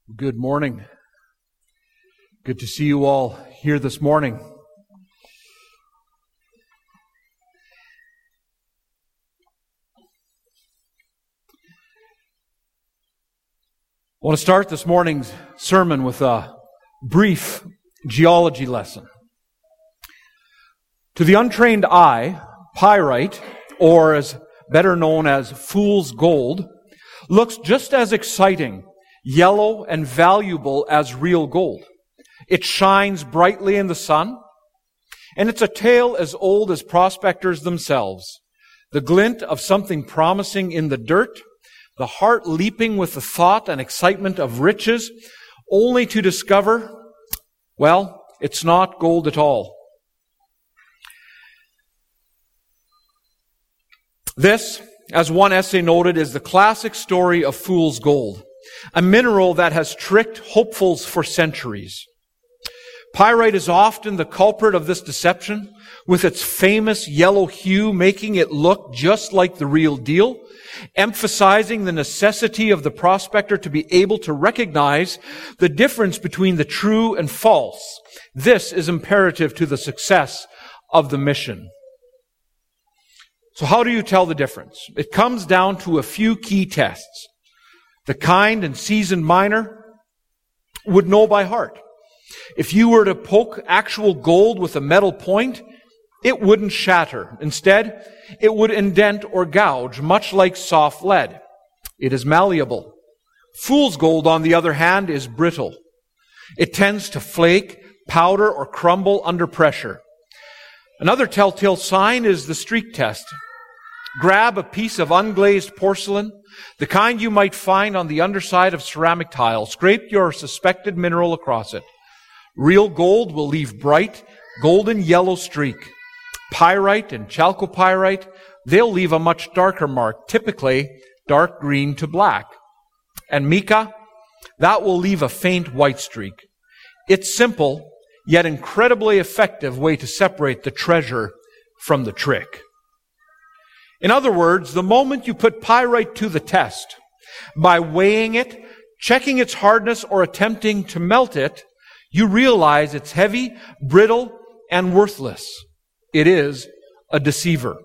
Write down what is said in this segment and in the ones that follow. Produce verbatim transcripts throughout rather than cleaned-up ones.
Good morning. Good to see you all here this morning. I want to start this morning's sermon with a brief geology lesson. To the untrained eye, pyrite, or as better known as fool's gold, looks just as exciting, yellow and valuable as real gold. It shines brightly in the sun, and it's a tale as old as prospectors themselves. The glint of something promising in the dirt, the heart leaping with the thought and excitement of riches, only to discover, well, it's not gold at all. This, as one essay noted, is the classic story of fool's gold, a mineral that has tricked hopefuls for centuries. Pyrite is often the culprit of this deception, with its famous yellow hue making it look just like the real deal, emphasizing the necessity of the prospector to be able to recognize the difference between the true and false. This is imperative to the success of the mission. So how do you tell the difference? It comes down to a few key tests. The kind and seasoned miner would know by heart. If you were to poke actual gold with a metal point, it wouldn't shatter. Instead, it would indent or gouge, much like soft lead. It is malleable. Fool's gold, on the other hand, is brittle. It tends to flake, powder, or crumble under pressure. Another telltale sign is the streak test. Grab a piece of unglazed porcelain, the kind you might find on the underside of ceramic tile. Scrape your suspected mineral across it. Real gold will leave bright, golden yellow streak. Pyrite and chalcopyrite, they'll leave a much darker mark, typically dark green to black. And mica, that will leave a faint white streak. It's simple, yet incredibly effective way to separate the treasure from the trick. In other words, the moment you put pyrite to the test, by weighing it, checking its hardness, or attempting to melt it, you realize it's heavy, brittle, and worthless. It is a deceiver.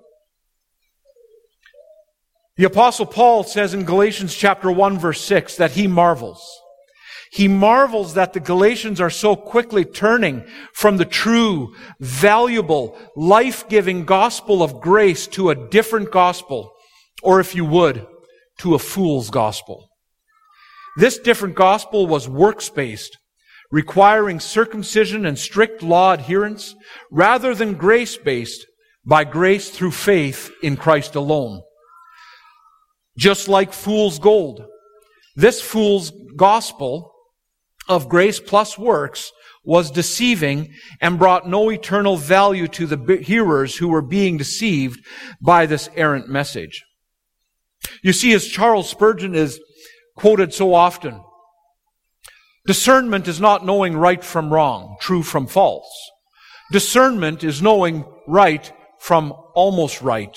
The Apostle Paul says in Galatians chapter one, verse six, that he marvels. He marvels that the Galatians are so quickly turning from the true, valuable, life-giving gospel of grace to a different gospel, or if you would, to a fool's gospel. This different gospel was works-based, requiring circumcision and strict law adherence, rather than grace-based, by grace through faith in Christ alone. Just like fool's gold, this fool's gospel of grace plus works was deceiving and brought no eternal value to the hearers who were being deceived by this errant message. You see, as Charles Spurgeon is quoted so often, discernment is not knowing right from wrong, true from false. Discernment is knowing right from almost right.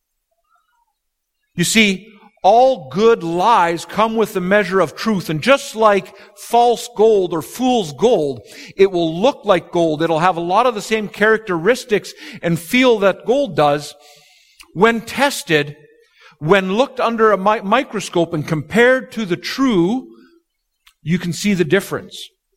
You see, all good lies come with the measure of truth. And just like false gold or fool's gold, it will look like gold. It'll have a lot of the same characteristics and feel that gold does. When tested, when looked under a mi- microscope and compared to the true, you can see the difference.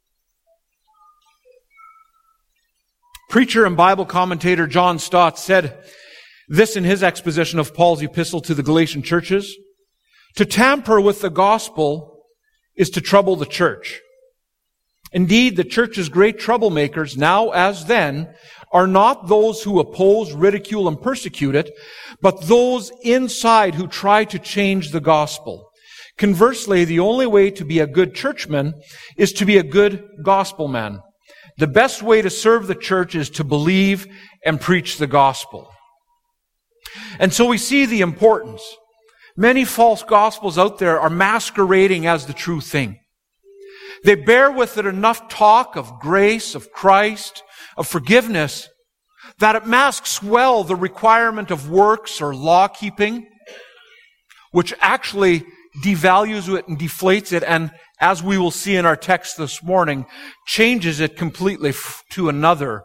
Preacher and Bible commentator John Stott said this in his exposition of Paul's epistle to the Galatian churches. To tamper with the gospel is to trouble the church. Indeed, the church's great troublemakers, now as then, are not those who oppose, ridicule, and persecute it, but those inside who try to change the gospel. Conversely, the only way to be a good churchman is to be a good gospel man. The best way to serve the church is to believe and preach the gospel. And so we see the importance. Many false gospels out there are masquerading as the true thing. They bear with it enough talk of grace, of Christ, of forgiveness, that it masks well the requirement of works or law keeping, which actually devalues it and deflates it, and as we will see in our text this morning, changes it completely f- to another.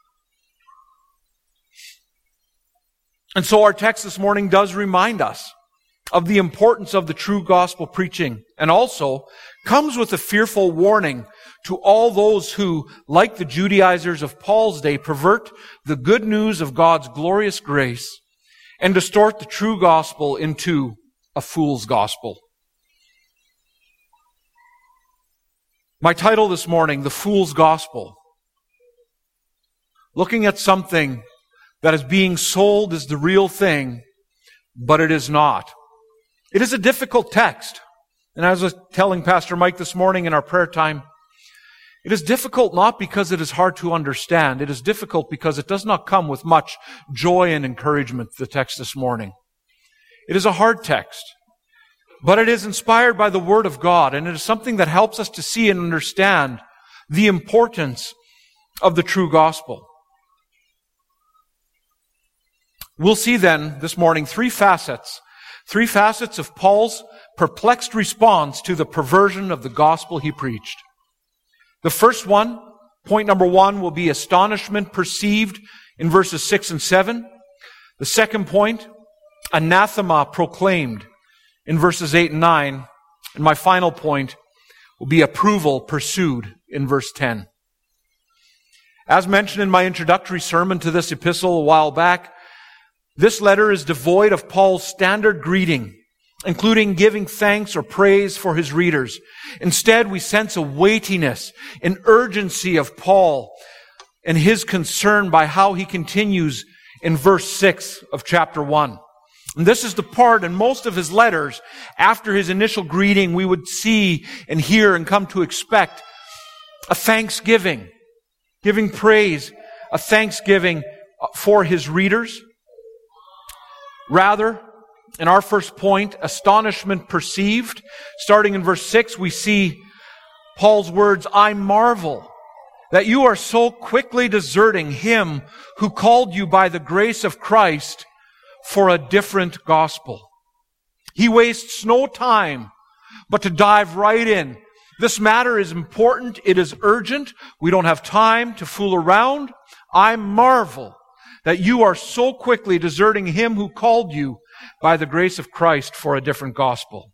And so our text this morning does remind us of the importance of the true gospel preaching, and also comes with a fearful warning to all those who, like the Judaizers of Paul's day, pervert the good news of God's glorious grace and distort the true gospel into a fool's gospel. My title this morning, The Fool's Gospel. Looking at something that is being sold as the real thing, but it is not. It is a difficult text. And as I was telling Pastor Mike this morning in our prayer time, it is difficult not because it is hard to understand. It is difficult because it does not come with much joy and encouragement, the text this morning. It is a hard text, but it is inspired by the Word of God, and it is something that helps us to see and understand the importance of the true gospel. We'll see then this morning three facets, three facets of Paul's perplexed response to the perversion of the gospel he preached. The first one, point number one, will be astonishment perceived in verses six and seven. The second point, anathema proclaimed in verses eight and nine. And my final point will be approval pursued in verse ten. As mentioned in my introductory sermon to this epistle a while back, this letter is devoid of Paul's standard greeting, including giving thanks or praise for his readers. Instead, we sense a weightiness, an urgency of Paul and his concern by how he continues in verse six of chapter one. And this is the part in most of his letters, after his initial greeting, we would see and hear and come to expect a thanksgiving, giving praise, a thanksgiving for his readers. Rather, in our first point, astonishment perceived. Starting in verse six, we see Paul's words, I marvel that you are so quickly deserting him who called you by the grace of Christ for a different gospel. He wastes no time but to dive right in. This matter is important. It is urgent. We don't have time to fool around. I marvel that you are so quickly deserting him who called you by the grace of Christ for a different gospel.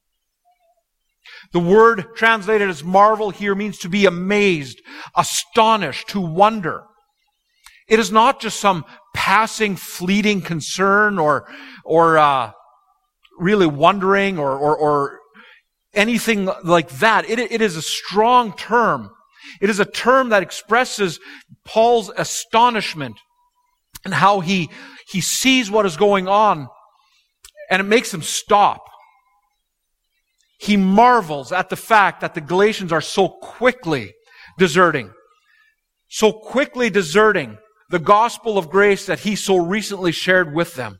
The word translated as marvel here means to be amazed, astonished, to wonder. It is not just some passing, fleeting concern or or uh, really wondering or, or, or anything like that. It, it is a strong term. It is a term that expresses Paul's astonishment and how he, he sees what is going on, and it makes him stop. He marvels at the fact that the Galatians are so quickly deserting, so quickly deserting the gospel of grace that he so recently shared with them.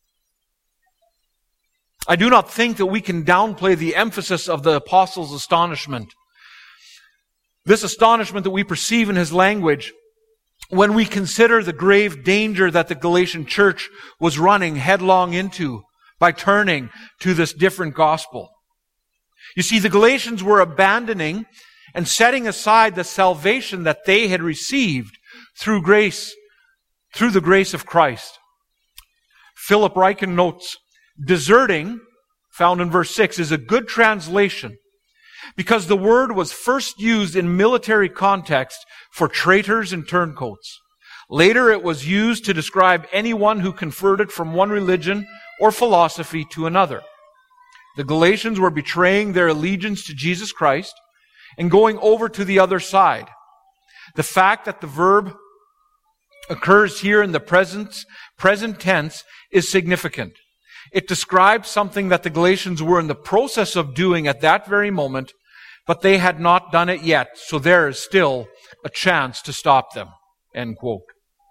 I do not think that we can downplay the emphasis of the apostle's astonishment. This astonishment that we perceive in his language when we consider the grave danger that the Galatian church was running headlong into by turning to this different gospel. You see, the Galatians were abandoning and setting aside the salvation that they had received through grace, through the grace of Christ. Philip Ryken notes, deserting, found in verse six, is a good translation because the word was first used in military context for traitors and turncoats. Later it was used to describe anyone who converted from one religion or philosophy to another. The Galatians were betraying their allegiance to Jesus Christ and going over to the other side. The fact that the verb occurs here in the present, present tense is significant. It describes something that the Galatians were in the process of doing at that very moment, but they had not done it yet, so there is still a chance to stop them. End quote.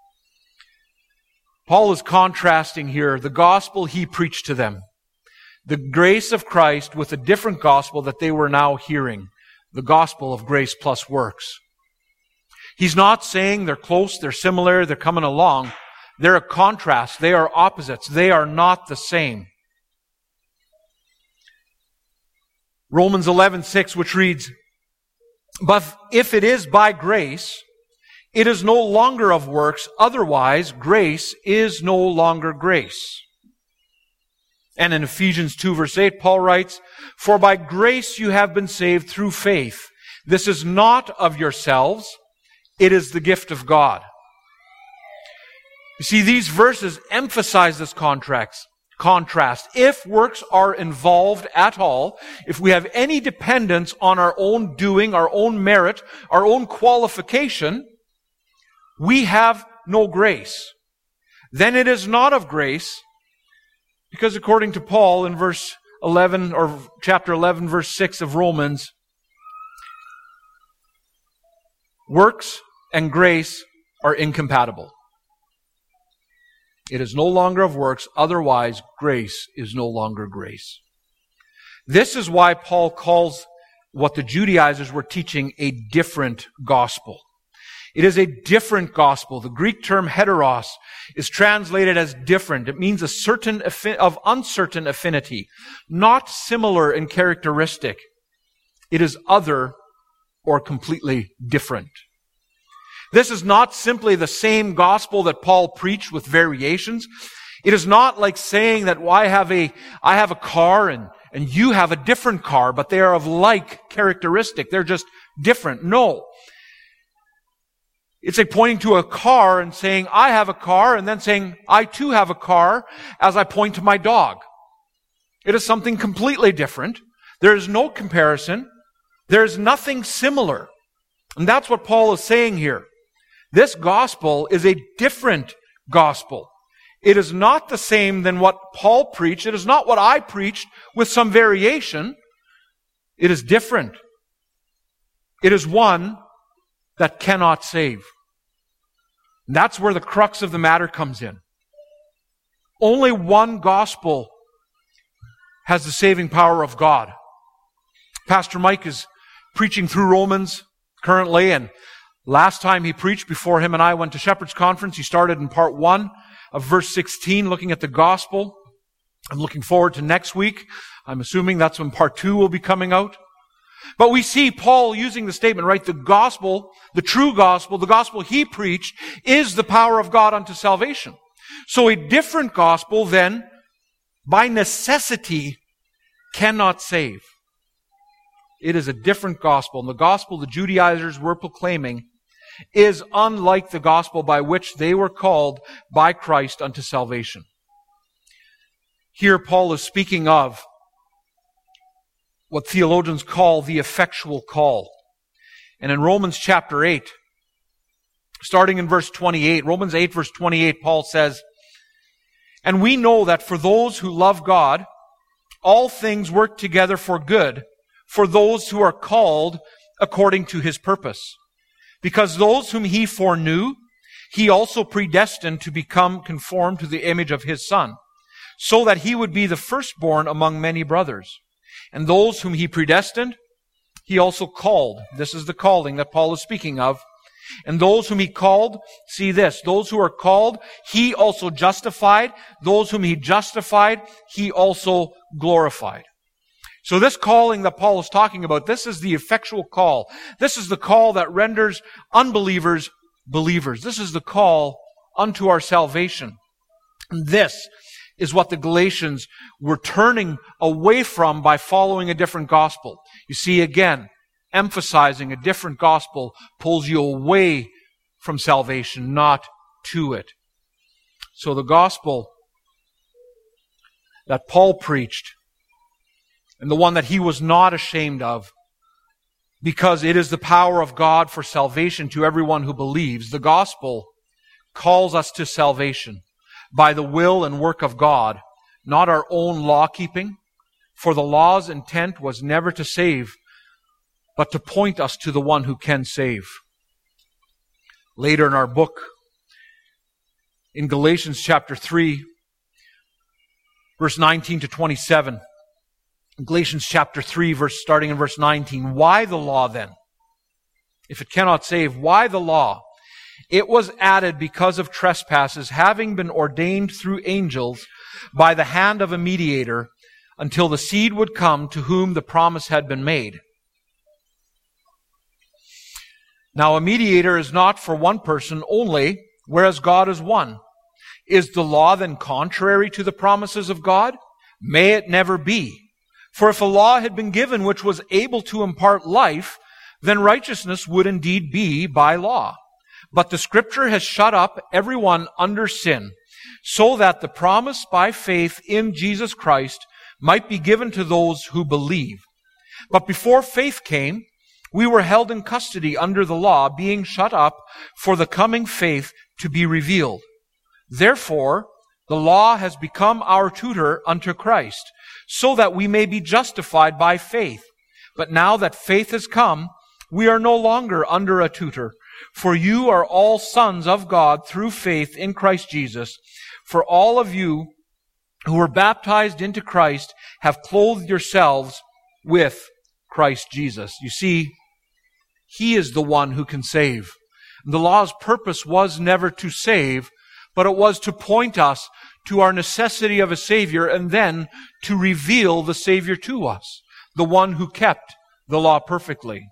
Paul is contrasting here the gospel he preached to them, the grace of Christ, with a different gospel that they were now hearing, the gospel of grace plus works. He's not saying they're close, they're similar, they're coming along. They're a contrast. They are opposites. They are not the same. Romans eleven six, which reads, "But if it is by grace, it is no longer of works, otherwise grace is no longer grace." And in Ephesians two verse eight, Paul writes, "For by grace you have been saved through faith. This is not of yourselves, it is the gift of God." You see, these verses emphasize this contrast. Contrast. If works are involved at all, if we have any dependence on our own doing, our own merit, our own qualification, we have no grace. Then it is not of grace, because according to Paul in verse eleven, or chapter eleven, verse six of Romans, works and grace are incompatible. It is no longer of works, otherwise grace is no longer grace. This is why Paul calls what the Judaizers were teaching a different gospel. It is a different gospel. The Greek term heteros is translated as different. It means a certain affi- of uncertain affinity, not similar in characteristic. It is other or completely different. This is not simply the same gospel that Paul preached with variations. It is not like saying that well, I have a, I have a car and, and you have a different car, but they are of like characteristic. They're just different. No. It's like pointing to a car and saying, I have a car, and then saying, I too have a car, as I point to my dog. It is something completely different. There is no comparison. There is nothing similar. And that's what Paul is saying here. This gospel is a different gospel. It is not the same than what Paul preached. It is not what I preached with some variation. It is different. It is one that cannot save. And that's where the crux of the matter comes in. Only one gospel has the saving power of God. Pastor Mike is preaching through Romans currently, and last time he preached, before him and I went to Shepherd's Conference, he started in part one of verse sixteen, looking at the gospel. I'm looking forward to next week. I'm assuming that's when part two will be coming out. But we see Paul using the statement, right? The gospel, the true gospel, the gospel he preached, is the power of God unto salvation. So a different gospel then, by necessity, cannot save. It is a different gospel. And the gospel the Judaizers were proclaiming is unlike the gospel by which they were called by Christ unto salvation. Here Paul is speaking of what theologians call the effectual call. And in Romans chapter eight, starting in verse twenty-eight, Romans eight verse twenty-eight, Paul says, "And we know that for those who love God, all things work together for good, for those who are called according to His purpose. Because those whom He foreknew, He also predestined to become conformed to the image of His Son, so that He would be the firstborn among many brothers. And those whom He predestined, He also called." This is the calling that Paul is speaking of. "And those whom He called," see this, "those who are called, He also justified. Those whom He justified, He also glorified." So this calling that Paul is talking about, this is the effectual call. This is the call that renders unbelievers believers. This is the call unto our salvation. And this is what the Galatians were turning away from by following a different gospel. You see, again, emphasizing a different gospel pulls you away from salvation, not to it. So the gospel that Paul preached, and the one that he was not ashamed of, because it is the power of God for salvation to everyone who believes, the gospel calls us to salvation by the will and work of God, not our own law-keeping. For the law's intent was never to save, but to point us to the one who can save. Later in our book, in Galatians chapter three, verse nineteen to twenty-seven, Galatians chapter three, verse starting in verse nineteen, "Why the law then? If it cannot save, why the law? It was added because of trespasses, having been ordained through angels by the hand of a mediator, until the seed would come to whom the promise had been made. Now a mediator is not for one person only, whereas God is one. Is the law then contrary to the promises of God? May it never be. For if a law had been given which was able to impart life, then righteousness would indeed be by law. But the Scripture has shut up everyone under sin, so that the promise by faith in Jesus Christ might be given to those who believe. But before faith came, we were held in custody under the law, being shut up for the coming faith to be revealed. Therefore, the law has become our tutor unto Christ, so that we may be justified by faith. But now that faith has come, we are no longer under a tutor. For you are all sons of God through faith in Christ Jesus. For all of you who were baptized into Christ have clothed yourselves with Christ Jesus. You see, He is the one who can save. The law's purpose was never to save, but it was to point us to our necessity of a Savior and then to reveal the Savior to us, the one who kept the law perfectly.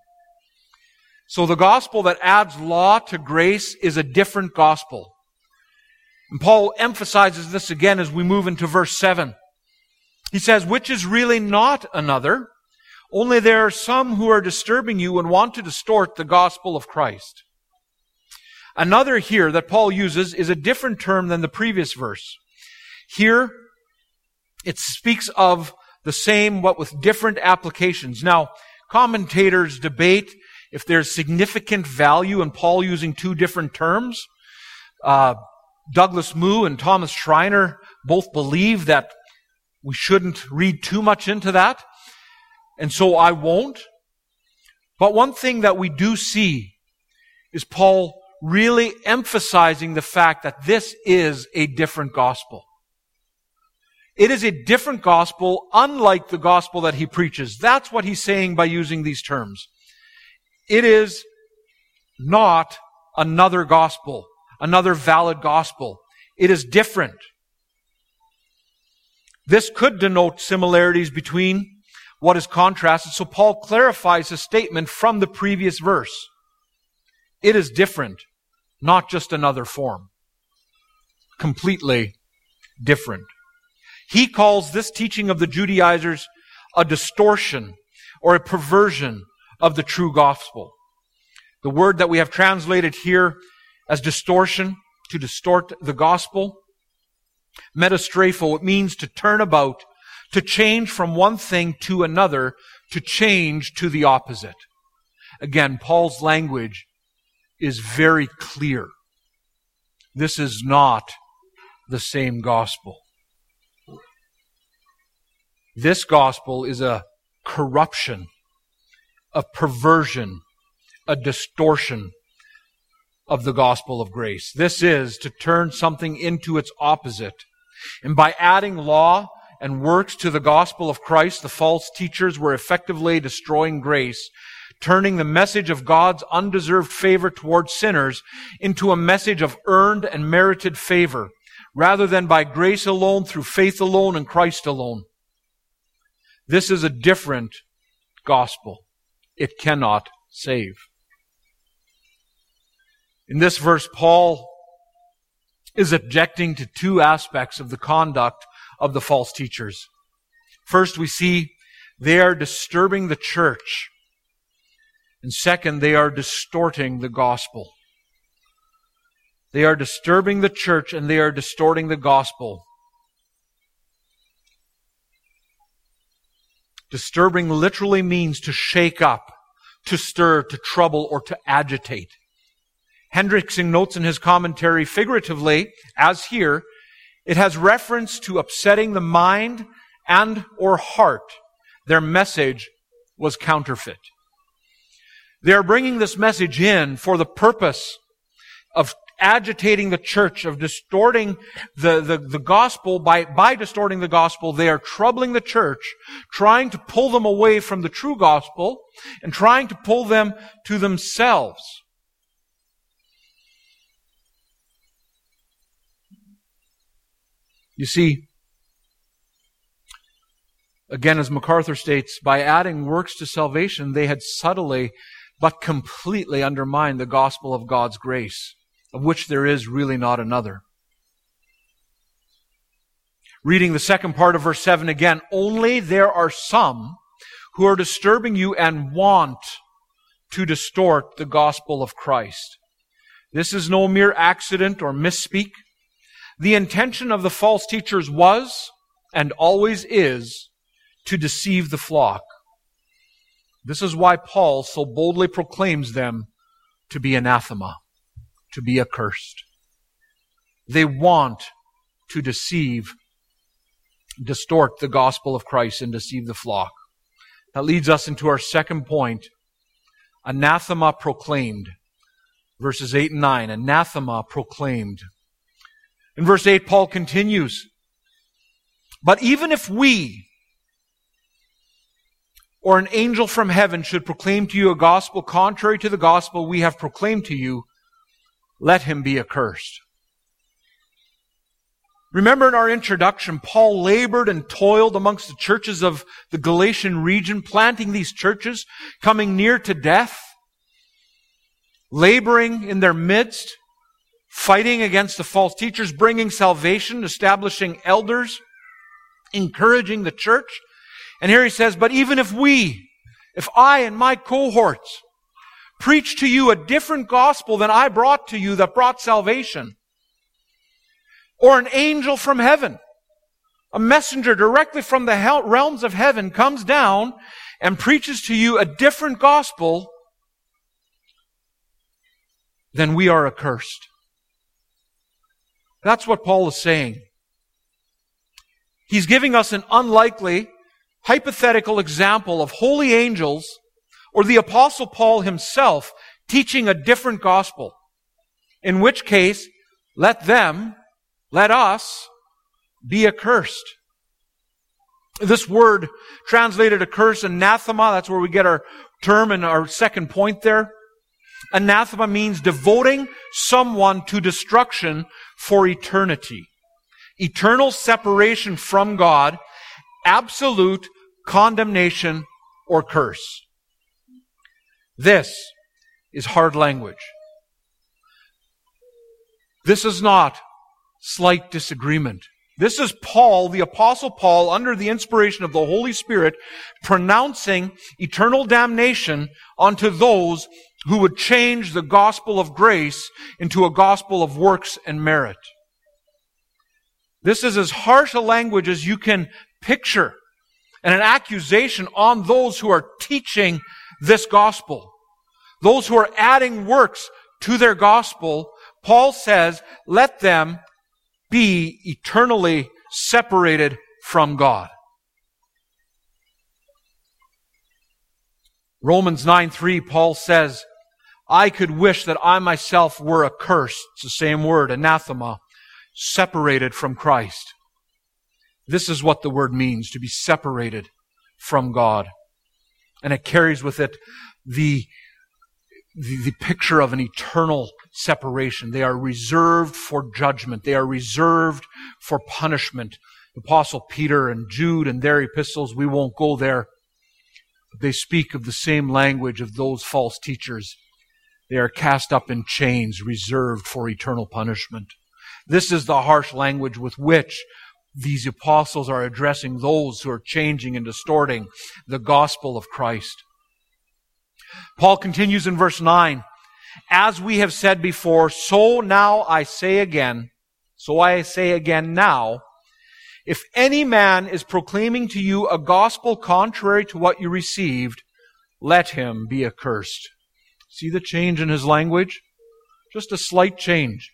So the gospel that adds law to grace is a different gospel. And Paul emphasizes this again as we move into verse seven. He says, which is really not another, only there are some who are disturbing you and want to distort the gospel of Christ. Another here that Paul uses is a different term than the previous verse. Here, it speaks of the same, but with different applications. Now, commentators debate if there's significant value in Paul using two different terms. Uh, Douglas Moo and Thomas Schreiner both believe that we shouldn't read too much into that, and so I won't. But one thing that we do see is Paul really emphasizing the fact that this is a different gospel. It is a different gospel, unlike the gospel that he preaches. That's what he's saying by using these terms. It is not another gospel, another valid gospel. It is different. This could denote similarities between what is contrasted, so Paul clarifies his statement from the previous verse. It is different, not just another form. Completely different. He calls this teaching of the Judaizers a distortion or a perversion of the true gospel. The word that we have translated here as distortion, to distort the gospel, metastrapho, it means to turn about, to change from one thing to another, to change to the opposite. Again, Paul's language is very clear. This is not the same gospel. This gospel is a corruption, a perversion, a distortion of the gospel of grace. This is to turn something into its opposite. And by adding law and works to the gospel of Christ, the false teachers were effectively destroying grace, turning the message of God's undeserved favor towards sinners into a message of earned and merited favor, rather than by grace alone, through faith alone, and Christ alone. This is a different gospel. It cannot save. In this verse, Paul is objecting to two aspects of the conduct of the false teachers. First, we see they are disturbing the church. And second, they are distorting the gospel. They are disturbing the church and they are distorting the gospel. Disturbing literally means to shake up, to stir, to trouble, or to agitate. Hendrickson notes in his commentary, figuratively, as here, it has reference to upsetting the mind and or heart. Their message was counterfeit. They are bringing this message in for the purpose of agitating the church, of distorting the, the, the gospel. By, by distorting the gospel, they are troubling the church, trying to pull them away from the true gospel, and trying to pull them to themselves. You see, Again, as MacArthur states, by adding works to salvation, they had subtly but completely undermined the gospel of God's grace, of which there is really not another. Reading the second part of verse seven again, only there are some who are disturbing you and want to distort the gospel of Christ. This is no mere accident or misspeak. The intention of the false teachers was, and always is, to deceive the flock. This is why Paul so boldly proclaims them to be anathema, to be accursed. They want to deceive, distort the gospel of Christ and deceive the flock. That leads us into our second point, anathema proclaimed. Verses eight and nine, anathema proclaimed. In verse eight, Paul continues, but even if we, or an angel from heaven, should proclaim to you a gospel contrary to the gospel we have proclaimed to you, let him be accursed. Remember in our introduction, Paul labored and toiled amongst the churches of the Galatian region, planting these churches, coming near to death, laboring in their midst, fighting against the false teachers, bringing salvation, establishing elders, encouraging the church. And here he says, but even if we, if I and my cohorts preach to you a different gospel than I brought to you that brought salvation, or an angel from heaven, a messenger directly from the realms of heaven comes down and preaches to you a different gospel, then we are accursed. That's what Paul is saying. He's giving us an unlikely, hypothetical example of holy angels or the Apostle Paul himself teaching a different gospel. In which case, let them, let us, be accursed. This word translated accursed, anathema, that's where we get our term and our second point there. Anathema means devoting someone to destruction for eternity. Eternal separation from God, absolute condemnation or curse. This is hard language. This is not slight disagreement. This is Paul, the Apostle Paul, under the inspiration of the Holy Spirit, pronouncing eternal damnation onto those who would change the gospel of grace into a gospel of works and merit. This is as harsh a language as you can picture, and an accusation on those who are teaching this gospel. Those who are adding works to their gospel. Paul says, let them be eternally separated from God. Romans nine three, Paul says, I could wish that I myself were accursed. It's the same word, anathema, separated from Christ. This is what the word means, to be separated from God. And it carries with it the, the, the picture of an eternal separation. They are reserved for judgment. They are reserved for punishment. Apostle Peter and Jude and their epistles, we won't go there. But they speak of the same language of those false teachers. They are cast up in chains, reserved for eternal punishment. This is the harsh language with which these apostles are addressing those who are changing and distorting the gospel of Christ. Paul continues in verse nine, as we have said before, so now I say again, so I say again now, if any man is proclaiming to you a gospel contrary to what you received, let him be accursed. See the change in his language? Just a slight change.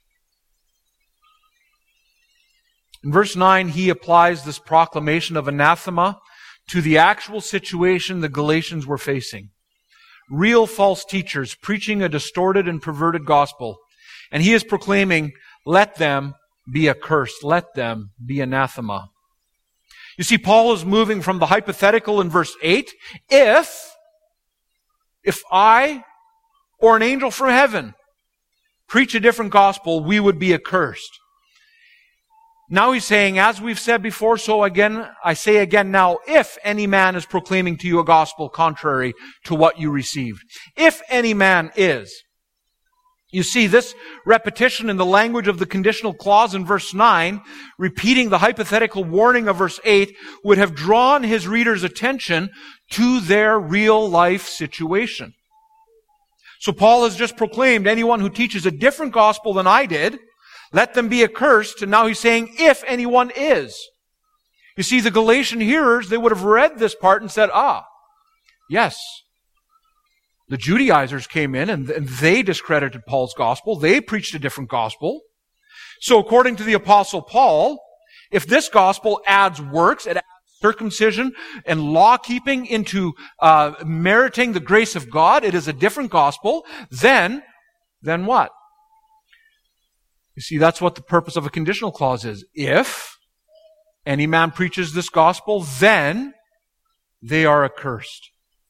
In verse nine, he applies this proclamation of anathema to the actual situation the Galatians were facing. Real false teachers preaching a distorted and perverted gospel. And he is proclaiming, let them be accursed. Let them be anathema. You see, Paul is moving from the hypothetical in verse eight. If, if I or an angel from heaven preach a different gospel, we would be accursed. Now he's saying, as we've said before, so again, I say again now, if any man is proclaiming to you a gospel contrary to what you received. If any man is. You see, this repetition in the language of the conditional clause in verse nine, repeating the hypothetical warning of verse eight, would have drawn his reader's attention to their real life situation. So Paul has just proclaimed, anyone who teaches a different gospel than I did, let them be accursed. And now he's saying, if anyone is. You see, the Galatian hearers, they would have read this part and said, ah, yes, the Judaizers came in and they discredited Paul's gospel. They preached a different gospel. So according to the Apostle Paul, if this gospel adds works, it adds circumcision and law-keeping into uh, meriting the grace of God, it is a different gospel, then, then what? You see, that's what the purpose of a conditional clause is. If any man preaches this gospel, then they are accursed.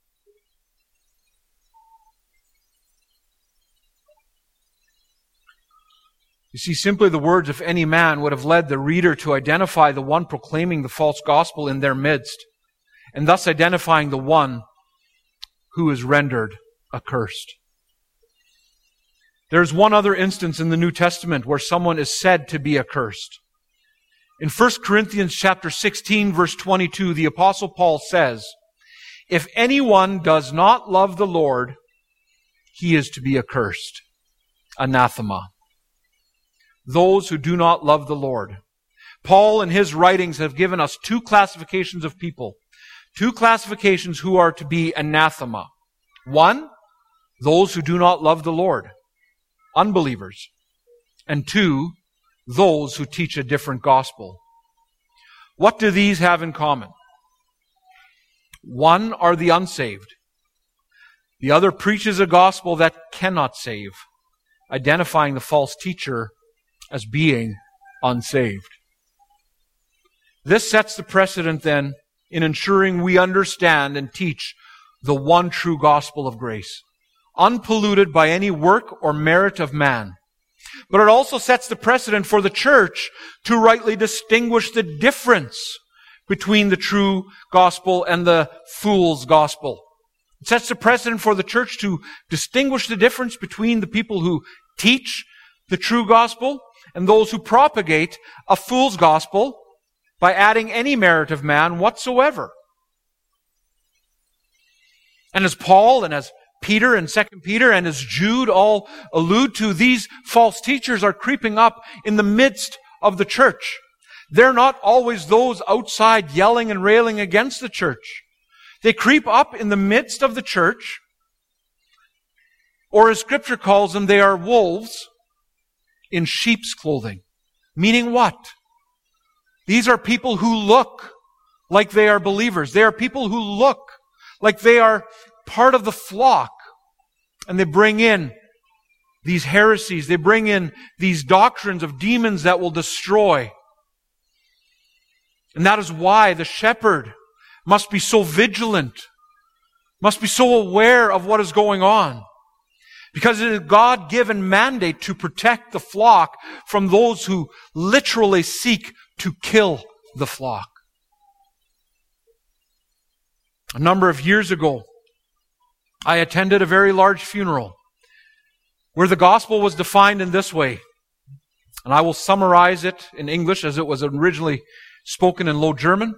You see, simply the words "if any man" would have led the reader to identify the one proclaiming the false gospel in their midst, and thus identifying the one who is rendered accursed. There's one other instance in the New Testament where someone is said to be accursed. In First Corinthians chapter sixteen, verse twenty-two, the Apostle Paul says, "If anyone does not love the Lord, he is to be accursed." Anathema. Those who do not love the Lord. Paul in his writings have given us two classifications of people. Two classifications who are to be anathema. One, those who do not love the Lord. Unbelievers. And two, those who teach a different gospel. What do these have in common? One are the unsaved. The other preaches a gospel that cannot save, identifying the false teacher as being unsaved. This sets the precedent then in ensuring we understand and teach the one true gospel of grace, unpolluted by any work or merit of man. But it also sets the precedent for the church to rightly distinguish the difference between the true gospel and the fool's gospel. It sets the precedent for the church to distinguish the difference between the people who teach the true gospel and those who propagate a fool's gospel by adding any merit of man whatsoever. And as Paul and as Peter and Second Peter and as Jude all allude to, these false teachers are creeping up in the midst of the church. They're not always those outside yelling and railing against the church. They creep up in the midst of the church, or as Scripture calls them, they are wolves in sheep's clothing. Meaning what? These are people who look like they are believers. They are people who look like they are part of the flock. And they bring in these heresies. They bring in these doctrines of demons that will destroy. And that is why the shepherd must be so vigilant, must be so aware of what is going on. Because it is a God-given mandate to protect the flock from those who literally seek to kill the flock. A number of years ago, I attended a very large funeral where the gospel was defined in this way. And I will summarize it in English as it was originally spoken in Low German.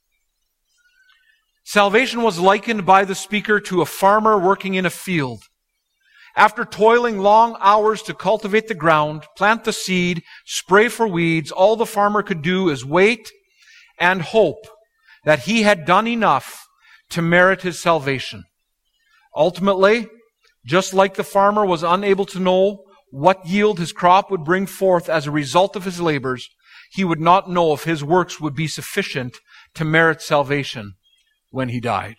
Salvation was likened by the speaker to a farmer working in a field. After toiling long hours to cultivate the ground, plant the seed, spray for weeds, all the farmer could do is wait and hope that he had done enough to merit his salvation. Ultimately, just like the farmer was unable to know what yield his crop would bring forth as a result of his labors, he would not know if his works would be sufficient to merit salvation when he died.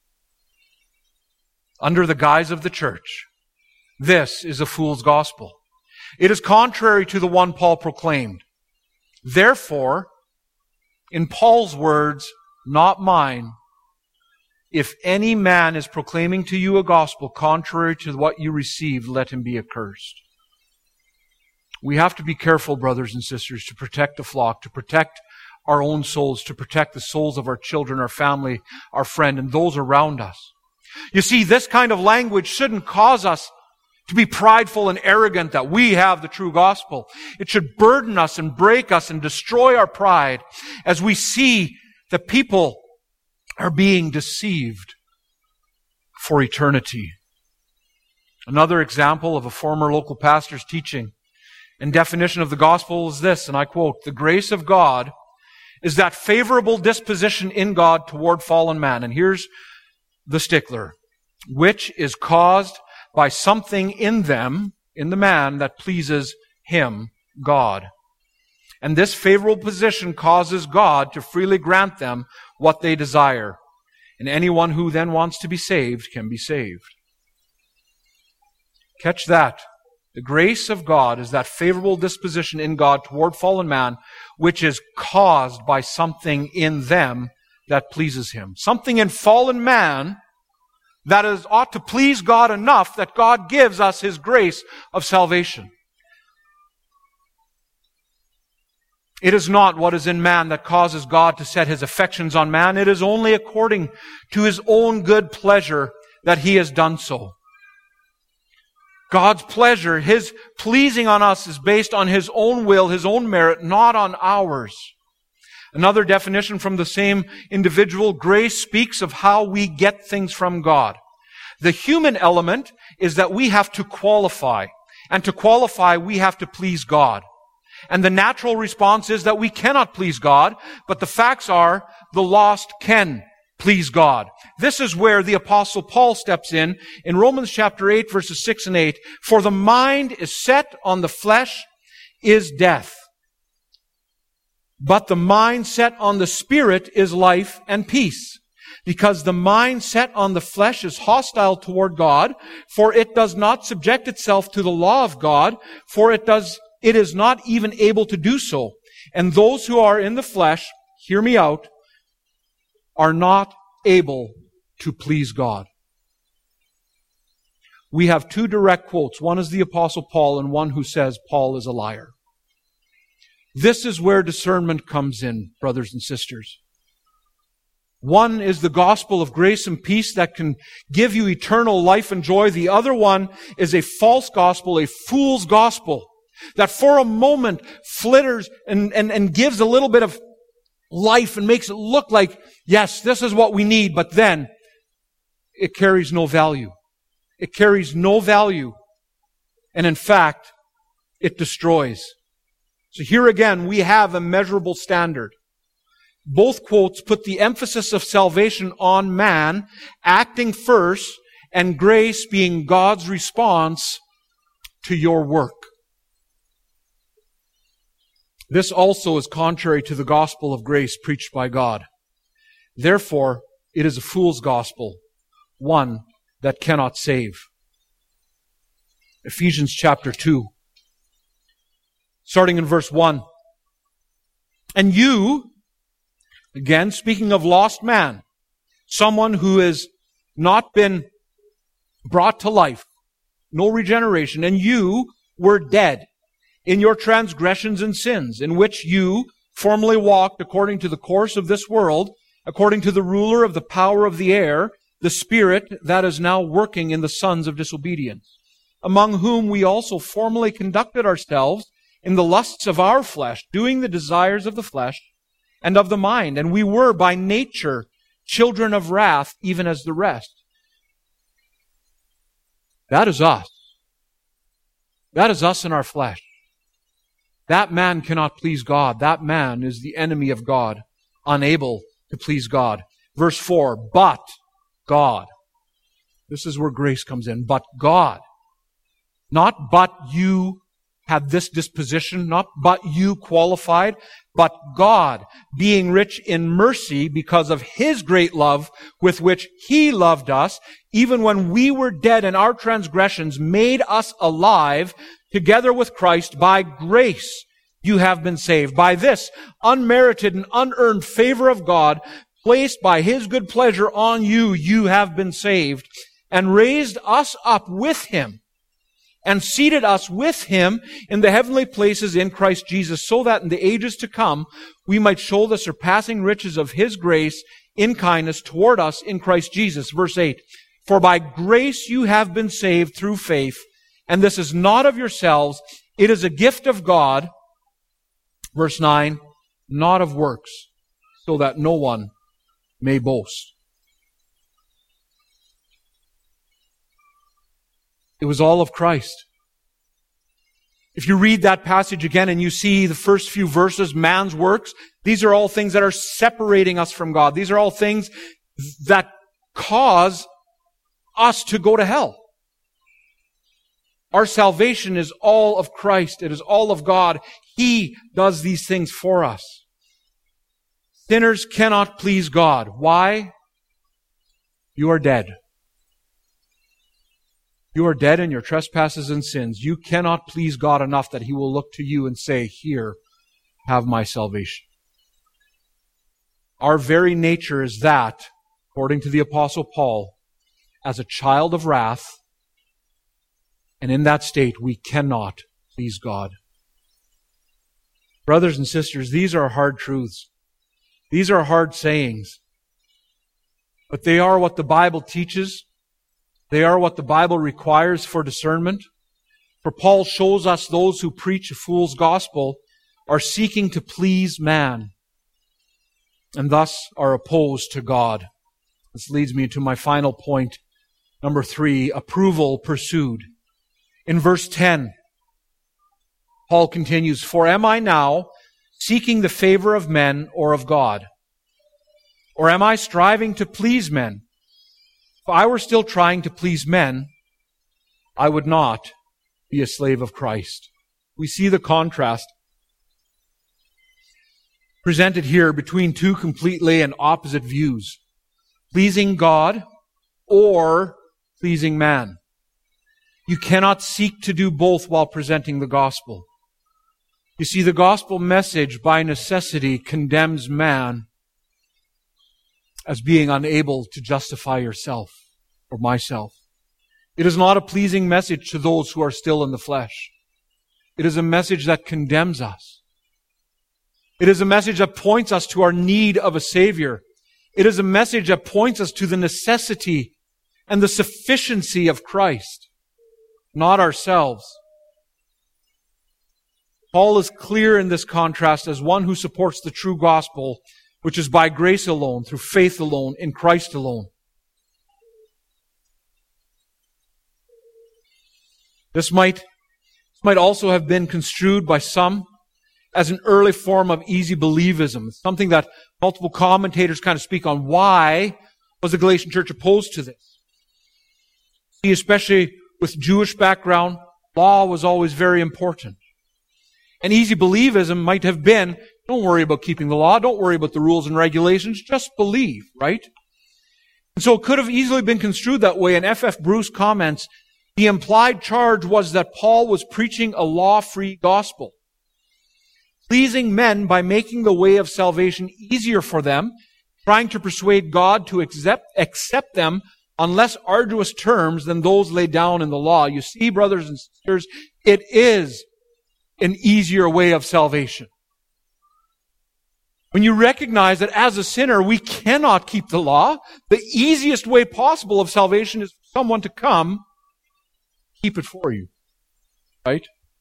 Under the guise of the church, this is a fool's gospel. It is contrary to the one Paul proclaimed. Therefore, in Paul's words, not mine, if any man is proclaiming to you a gospel contrary to what you received, let him be accursed. We have to be careful, brothers and sisters, to protect the flock, to protect our own souls, to protect the souls of our children, our family, our friend, and those around us. You see, this kind of language shouldn't cause us to be prideful and arrogant that we have the true gospel. It should burden us and break us and destroy our pride as we see that people are being deceived for eternity. Another example of a former local pastor's teaching and definition of the gospel is this, and I quote, "The grace of God is that favorable disposition in God toward fallen man." And here's the stickler, "which is caused by something in them, in the man, that pleases Him, God. And this favorable position causes God to freely grant them what they desire. And anyone who then wants to be saved can be saved." Catch that. The grace of God is that favorable disposition in God toward fallen man, which is caused by something in them that pleases Him. Something in fallen man that is ought to please God enough that God gives us His grace of salvation. It is not what is in man that causes God to set His affections on man. It is only according to His own good pleasure that He has done so. God's pleasure, His pleasing on us, is based on His own will, His own merit, not on ours. Another definition from the same individual, grace speaks of how we get things from God. The human element is that we have to qualify. And to qualify, we have to please God. And the natural response is that we cannot please God, but the facts are the lost can please God. This is where the Apostle Paul steps in, in Romans chapter eight, verses six and eight. "For the mind is set on the flesh is death, but the mind set on the Spirit is life and peace. Because the mind set on the flesh is hostile toward God, for it does not subject itself to the law of God, for it does, it is not even able to do so. And those who are in the flesh," hear me out, "are not able to please God." We have two direct quotes. One is the Apostle Paul and one who says Paul is a liar. This is where discernment comes in, brothers and sisters. One is the gospel of grace and peace that can give you eternal life and joy. The other one is a false gospel, a fool's gospel, that for a moment flitters and, and, and gives a little bit of life and makes it look like, yes, this is what we need, but then it carries no value. It carries no value. And in fact, it destroys. So here again, we have a measurable standard. Both quotes put the emphasis of salvation on man acting first and grace being God's response to your work. This also is contrary to the gospel of grace preached by God. Therefore, it is a fool's gospel, one that cannot save. Ephesians chapter two, starting in verse one. "And you," again, speaking of lost man, someone who has not been brought to life, no regeneration, "and you were dead in your transgressions and sins, in which you formerly walked according to the course of this world, according to the ruler of the power of the air, the spirit that is now working in the sons of disobedience, among whom we also formerly conducted ourselves in the lusts of our flesh, doing the desires of the flesh and of the mind, and we were by nature children of wrath, even as the rest." That is us. That is us in our flesh. That man cannot please God. That man is the enemy of God, unable to please God. Verse four, "But God." This is where grace comes in. But God. Not but you had this disposition, not but you qualified, but God, being rich in mercy because of His great love with which He loved us, even when we were dead in our transgressions, made us alive together with Christ. By grace you have been saved. By this unmerited and unearned favor of God, placed by His good pleasure on you, you have been saved, and raised us up with Him, and seated us with Him in the heavenly places in Christ Jesus, so that in the ages to come we might show the surpassing riches of His grace in kindness toward us in Christ Jesus. Verse eight, for by grace you have been saved through faith, and this is not of yourselves, it is a gift of God. Verse nine, not of works, so that no one may boast. It was all of Christ. If you read that passage again and you see the first few verses, man's works, these are all things that are separating us from God. These are all things that cause us to go to hell. Our salvation is all of Christ. It is all of God. He does these things for us. Sinners cannot please God. Why? You are dead. You are dead in your trespasses and sins. You cannot please God enough that He will look to you and say, here, have my salvation. Our very nature is that, according to the Apostle Paul, as a child of wrath, and in that state we cannot please God. Brothers and sisters, these are hard truths. These are hard sayings. But they are what the Bible teaches. They are what the Bible requires for discernment. For Paul shows us those who preach a fool's gospel are seeking to please man, and thus are opposed to God. This leads me to my final point, number three, approval pursued. In verse ten, Paul continues, for am I now seeking the favor of men or of God? Or am I striving to please men? If I were still trying to please men, I would not be a slave of Christ. We see the contrast presented here between two completely and opposite views. Pleasing God or pleasing man. You cannot seek to do both while presenting the gospel. You see, the gospel message by necessity condemns man as being unable to justify yourself or myself. It is not a pleasing message to those who are still in the flesh. It is a message that condemns us. It is a message that points us to our need of a Savior. It is a message that points us to the necessity and the sufficiency of Christ, not ourselves. Paul is clear in this contrast as one who supports the true gospel, which is by grace alone, through faith alone, in Christ alone. This might, this might also have been construed by some as an early form of easy believism, something that multiple commentators kind of speak on. Why was the Galatian church opposed to this? See, especially with Jewish background, law was always very important. And easy believism might have been, don't worry about keeping the law, don't worry about the rules and regulations, just believe, right? And so it could have easily been construed that way, and F F Bruce comments, the implied charge was that Paul was preaching a law-free gospel, pleasing men by making the way of salvation easier for them, trying to persuade God to accept, accept them on less arduous terms than those laid down in the law. You see, brothers and sisters, it is an easier way of salvation. When you recognize that as a sinner, we cannot keep the law, the easiest way possible of salvation is for someone to come, keep it for you. Right?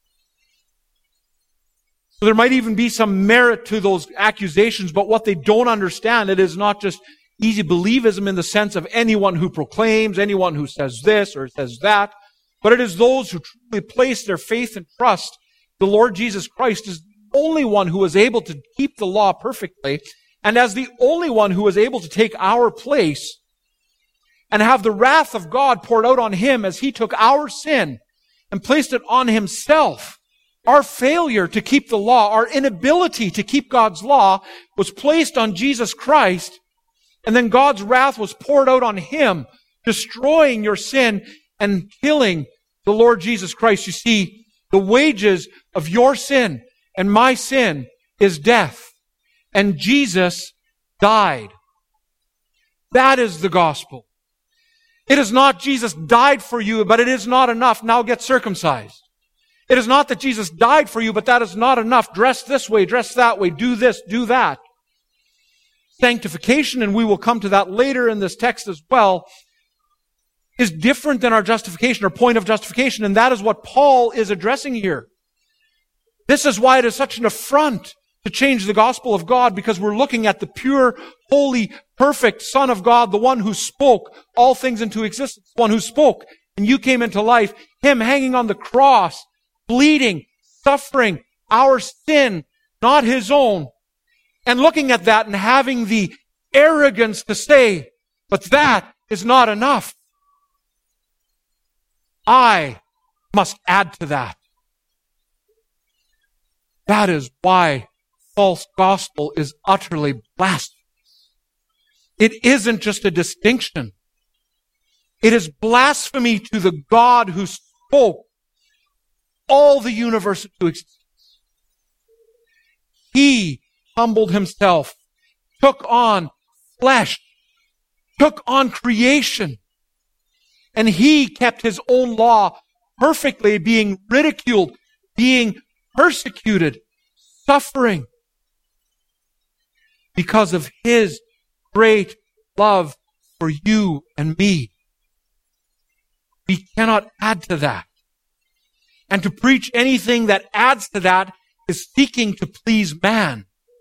So there might even be some merit to those accusations, but what they don't understand, it is not just easy believism in the sense of anyone who proclaims, anyone who says this or says that, but it is those who truly place their faith and trust. The Lord Jesus Christ is the only one who is able to keep the law perfectly, and as the only one who is able to take our place and have the wrath of God poured out on Him as He took our sin and placed it on Himself. Our failure to keep the law, our inability to keep God's law was placed on Jesus Christ, and then God's wrath was poured out on Him, destroying your sin and killing the Lord Jesus Christ. You see, the wages of your sin and my sin is death, and Jesus died. That is the gospel. It is not Jesus died for you, but it is not enough. Now get circumcised. It is not that Jesus died for you, but that is not enough. Dress this way, dress that way, do this, do that. Sanctification, and we will come to that later in this text as well, is different than our justification, our point of justification, and that is what Paul is addressing here. This is why it is such an affront to change the gospel of God, because we're looking at the pure, holy, perfect Son of God, the one who spoke all things into existence, the one who spoke, and you came into life, Him hanging on the cross, bleeding, suffering, our sin, not His own, and looking at that and having the arrogance to say, but that is not enough. I must add to that. That is why false gospel is utterly blasphemous. It isn't just a distinction. It is blasphemy to the God who spoke all the universe into existence. He humbled Himself, took on flesh, took on creation, and He kept His own law perfectly, being ridiculed, being persecuted, suffering, because of His great love for you and me. We cannot add to that. And to preach anything that adds to that is seeking to please man.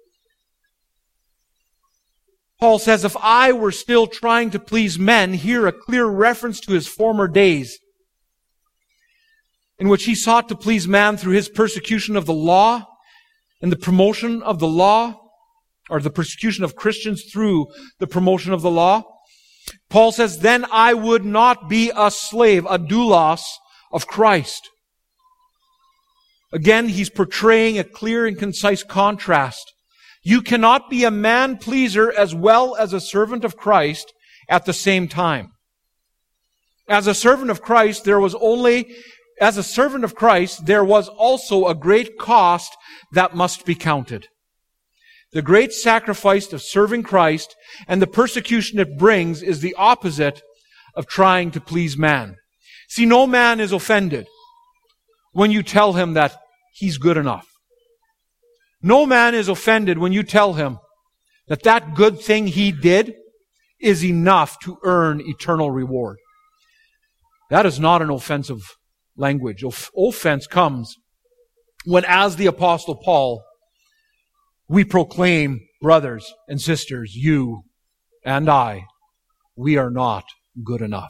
Paul says, if I were still trying to please men, here a clear reference to his former days, in which he sought to please man through his persecution of the law and the promotion of the law, or the persecution of Christians through the promotion of the law. Paul says, then I would not be a slave, a doulos of Christ. Again, he's portraying a clear and concise contrast. You cannot be a man-pleaser as well as a servant of Christ at the same time. As a servant of Christ, there was only, as a servant of Christ, there was also a great cost that must be counted. The great sacrifice of serving Christ and the persecution it brings is the opposite of trying to please man. See, no man is offended when you tell him that he's good enough. No man is offended when you tell him that that good thing he did is enough to earn eternal reward. That is not an offensive language. Offense comes when, as the Apostle Paul, we proclaim, brothers and sisters, you and I, we are not good enough.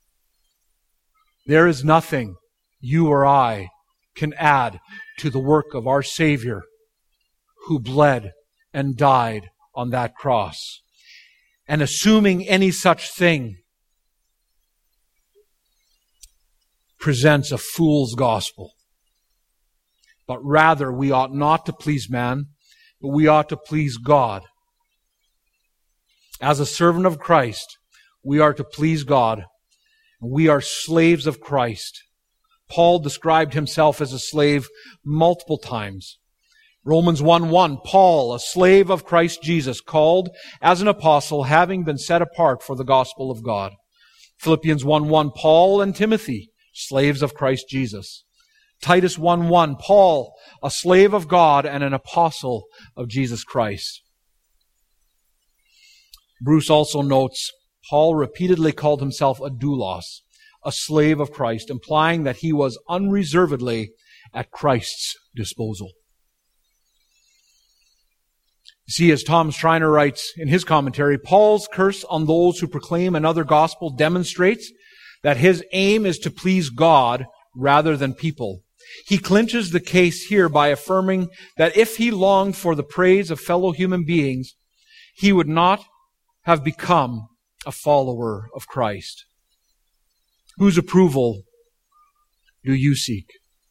There is nothing you or I can add to the work of our Savior who bled and died on that cross. And assuming any such thing presents a fool's gospel. But rather, we ought not to please man, but we ought to please God. As a servant of Christ, we are to please God. We are slaves of Christ. Paul described himself as a slave multiple times. Romans one one, Paul, a slave of Christ Jesus, called as an apostle, having been set apart for the gospel of God. Philippians one one, Paul and Timothy, slaves of Christ Jesus. Titus one one, Paul, a slave of God and an apostle of Jesus Christ. Bruce also notes, Paul repeatedly called himself a doulos, a slave of Christ, implying that he was unreservedly at Christ's disposal. You see, as Tom Schreiner writes in his commentary, Paul's curse on those who proclaim another gospel demonstrates that his aim is to please God rather than people. He clinches the case here by affirming that if he longed for the praise of fellow human beings, he would not have become a follower of Christ. Whose approval do you seek?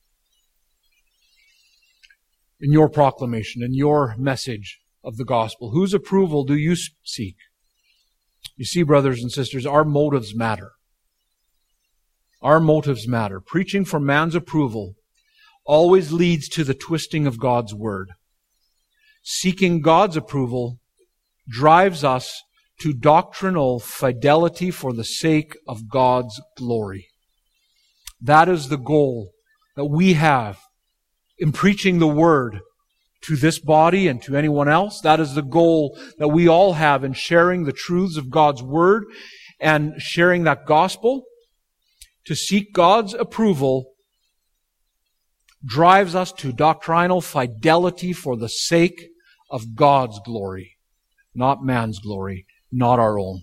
In your proclamation, in your message of the gospel, whose approval do you seek? You see, brothers and sisters, our motives matter. Our motives matter. Preaching for man's approval always leads to the twisting of God's word. Seeking God's approval drives us to doctrinal fidelity for the sake of God's glory. That is the goal that we have in preaching the Word to this body and to anyone else. That is the goal that we all have in sharing the truths of God's Word and sharing that gospel. To seek God's approval drives us to doctrinal fidelity for the sake of God's glory, not man's glory, not our own.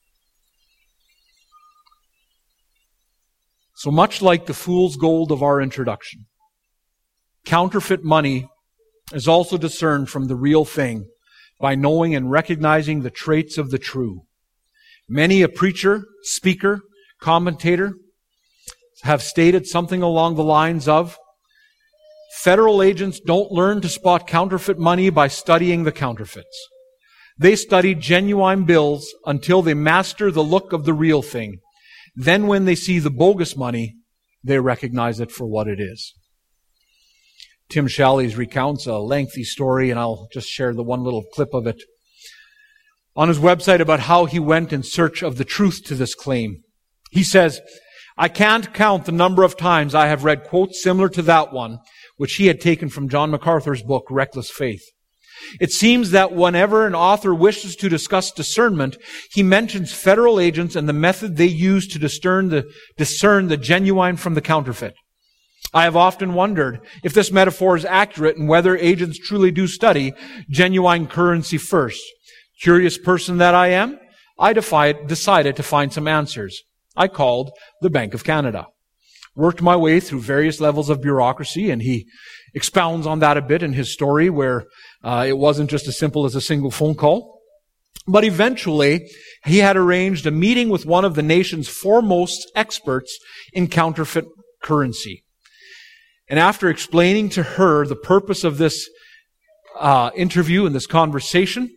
So much like the fool's gold of our introduction, counterfeit money is also discerned from the real thing by knowing and recognizing the traits of the true. Many a preacher, speaker, commentator have stated something along the lines of, federal agents don't learn to spot counterfeit money by studying the counterfeits. They study genuine bills until they master the look of the real thing. Then when they see the bogus money, they recognize it for what it is. Tim Challies recounts a lengthy story, and I'll just share the one little clip of it on his website about how he went in search of the truth to this claim. He says, I can't count the number of times I have read quotes similar to that one, which he had taken from John MacArthur's book, Reckless Faith. It seems that whenever an author wishes to discuss discernment, he mentions federal agents and the method they use to discern the, discern the genuine from the counterfeit. I have often wondered if this metaphor is accurate and whether agents truly do study genuine currency first. Curious person that I am, I defied, decided to find some answers. I called the Bank of Canada. Worked my way through various levels of bureaucracy, and he expounds on that a bit in his story, where uh, it wasn't just as simple as a single phone call. But eventually, he had arranged a meeting with one of the nation's foremost experts in counterfeit currency. And after explaining to her the purpose of this uh, interview and this conversation,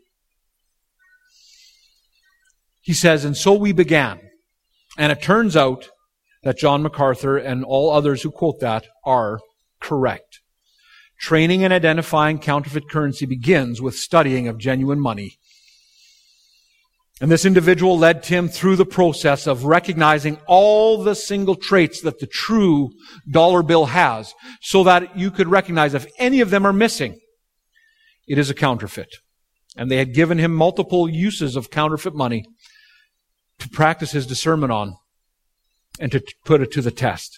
he says, and so we began. And it turns out that John MacArthur and all others who quote that are correct. Training and identifying counterfeit currency begins with studying of genuine money. And this individual led Tim through the process of recognizing all the single traits that the true dollar bill has, so that you could recognize if any of them are missing, it is a counterfeit. And they had given him multiple uses of counterfeit money to practice his discernment on and to put it to the test.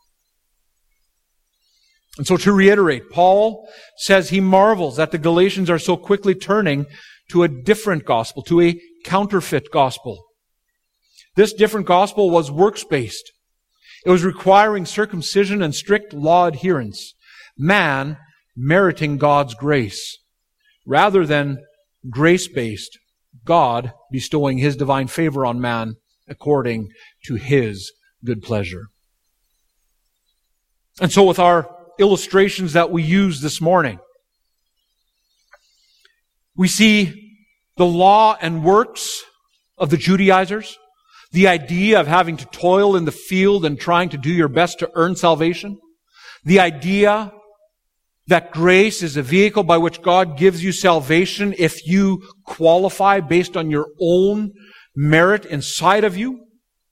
And so to reiterate, Paul says he marvels that the Galatians are so quickly turning to a different gospel, to a counterfeit gospel. This different gospel was works-based. It was requiring circumcision and strict law adherence. Man meriting God's grace, rather than grace-based, God bestowing His divine favor on man according to His good pleasure. And so with our illustrations that we use this morning, we see the law and works of the Judaizers, the idea of having to toil in the field and trying to do your best to earn salvation, the idea that grace is a vehicle by which God gives you salvation if you qualify based on your own merit inside of you.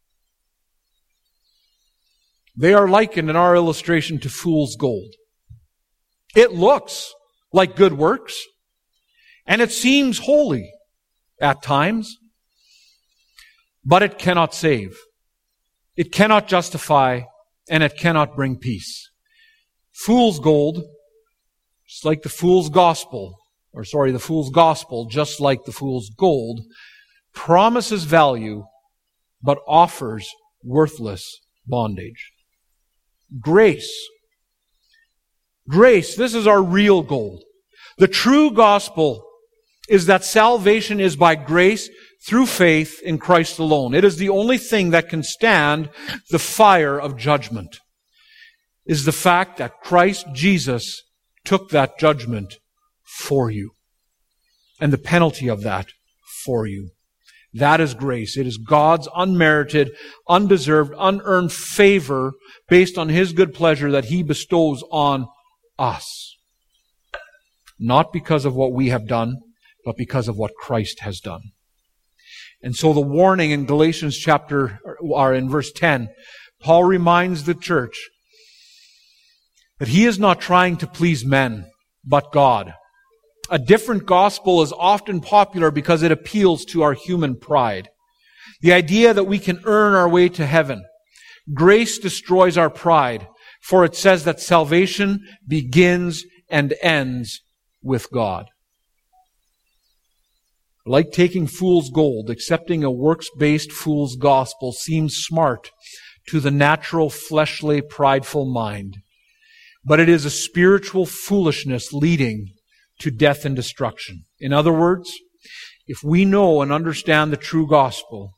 They are likened in our illustration to fool's gold. It looks like good works, and it seems holy at times, but it cannot save. It cannot justify, and it cannot bring peace. Fool's gold, just like the fool's gospel, or sorry, the fool's gospel, just like the fool's gold, promises value, but offers worthless bondage. Grace. Grace, this is our real gold. The true gospel is that salvation is by grace through faith in Christ alone. It is the only thing that can stand the fire of judgment, is the fact that Christ Jesus took that judgment for you, and the penalty of that for you. That is grace. It is God's unmerited, undeserved, unearned favor based on His good pleasure that He bestows on us. Not because of what we have done, but because of what Christ has done. And so the warning in Galatians chapter, or in verse ten, Paul reminds the church that he is not trying to please men, but God. A different gospel is often popular because it appeals to our human pride. The idea that we can earn our way to heaven. Grace destroys our pride, for it says that salvation begins and ends with God. Like taking fool's gold, accepting a works-based fool's gospel seems smart to the natural, fleshly, prideful mind. But it is a spiritual foolishness leading to death and destruction. In other words, if we know and understand the true gospel,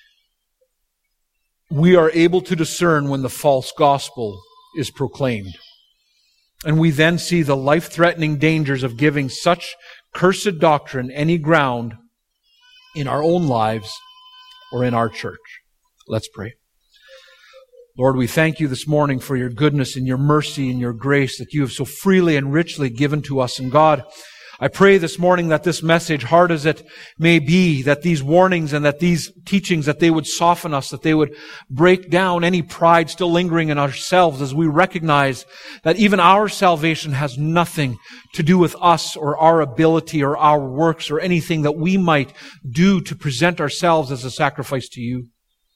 we are able to discern when the false gospel is proclaimed. And we then see the life-threatening dangers of giving such cursed doctrine any ground in our own lives or in our church. Let's pray. Lord, we thank you this morning for your goodness and your mercy and your grace that you have so freely and richly given to us. And God, I pray this morning that this message, hard as it may be, that these warnings and that these teachings, that they would soften us, that they would break down any pride still lingering in ourselves as we recognize that even our salvation has nothing to do with us or our ability or our works or anything that we might do to present ourselves as a sacrifice to you.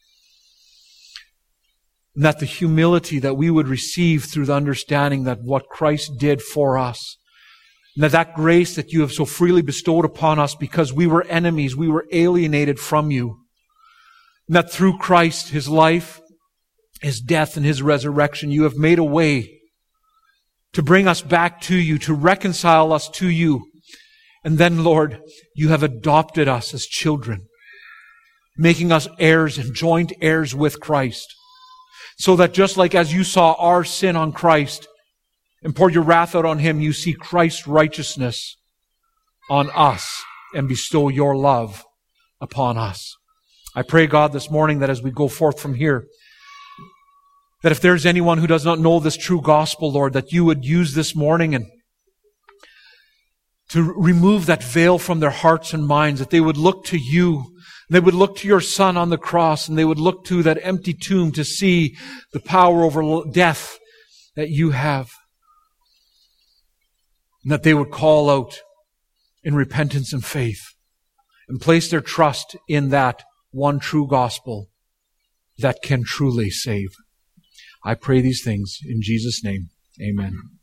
And that the humility that we would receive through the understanding that what Christ did for us, and that that grace that you have so freely bestowed upon us because we were enemies, we were alienated from you, and that through Christ, His life, His death, and His resurrection, you have made a way to bring us back to you, to reconcile us to you. And then, Lord, you have adopted us as children, making us heirs and joint heirs with Christ. So that just like as you saw our sin on Christ and poured your wrath out on Him, you see Christ's righteousness on us and bestow your love upon us. I pray, God, this morning that as we go forth from here, that if there's anyone who does not know this true gospel, Lord, that you would use this morning and to remove that veil from their hearts and minds, that they would look to you. They would look to your Son on the cross, and they would look to that empty tomb to see the power over death that you have. And that they would call out in repentance and faith and place their trust in that one true gospel that can truly save. I pray these things in Jesus' name. Amen.